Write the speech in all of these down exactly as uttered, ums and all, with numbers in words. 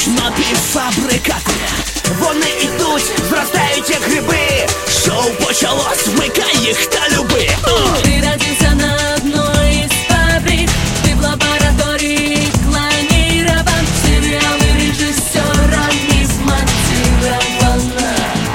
Напівфабрикати, вони ідуть, зростають як гриби. Шоу почалось, вмикай їх та люби. Ты родился на одной из фабрик, ты в лаборатории клонирован, сериалы режиссерами смонтировано.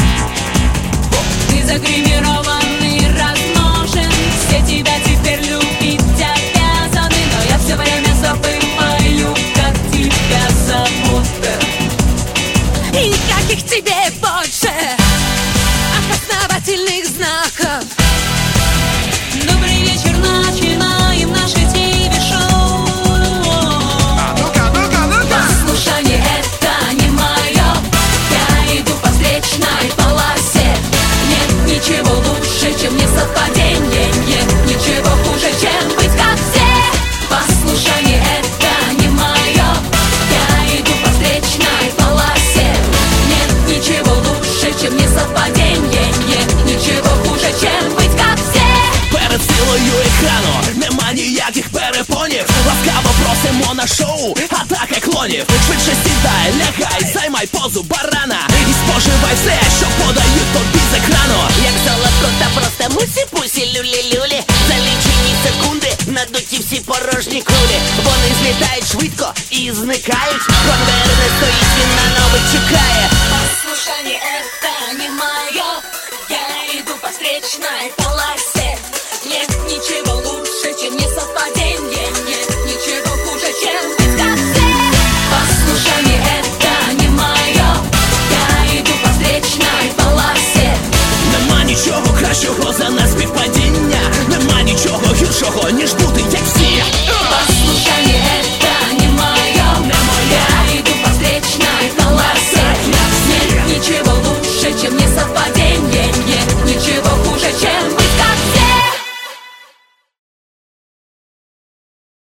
Ты загримирован и размножен, все тебя теперь любить обязаны. Но я все время забываю, как тебя зовут. И каких тебе больше опознавательных знаков. Добрый вечер, начинаем наше ТВ-шоу. А ну-ка, ну-ка, ну-ка! Послушание — это не мое. Я иду по встречной полосе. Нет ничего лучше, чем несовпадение. Нет ничего хуже, чем быть как все. Послушание — это не мое. Я иду по встречной полосе. Нет ничего лучше, чем несовпадение. Нет ничего хуже, чем быть как все. Перед силою екрану нема ніяких перепонів. Ласкаво просимо на шоу атака клонів. Швидше сідай, лягай, займай позу барана і споживай все, що подають тобі з екрану. Як солодко та просто мусі-пусі, люлі-люлі. За лічені секунди надуті всі порожні кулі. Вони злітають швидко і зникають. Конвейер не стоїть, він на нових чекає. Послушание — это не мое. Я иду по встречной